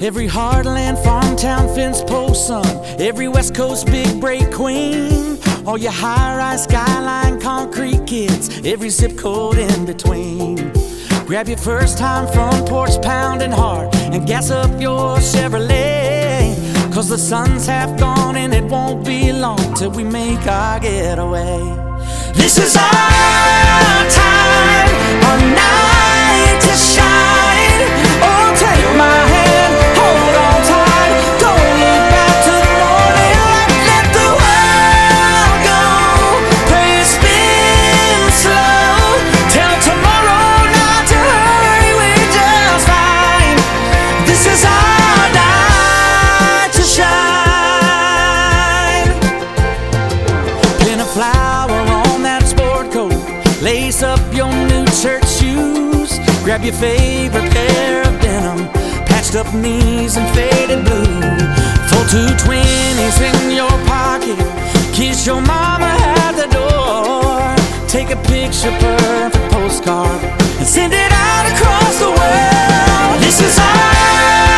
Every heartland, farm town, fence post son, every West Coast big break queen, all your high-rise skyline concrete kids, every zip code in between. Grab your first time front porch pounding hard and gas up your Chevrolet, 'cause the sun's half gone and it won't be long till we make our getaway. This is our time, our night to shine. Oh, take my hand, hold on tight, don't look back to the morning light. Let the world go, play it spin slow. Tell tomorrow not to hurry, we're just fine. This is our night to shine. Pin a flower on that sport coat, lace up your new church shoes, grab your favorite pair of denim, patched up knees and faded blue. Full 220s in your pocket, kiss your mama at the door. Take a picture perfect postcard and send it out across the world. This is our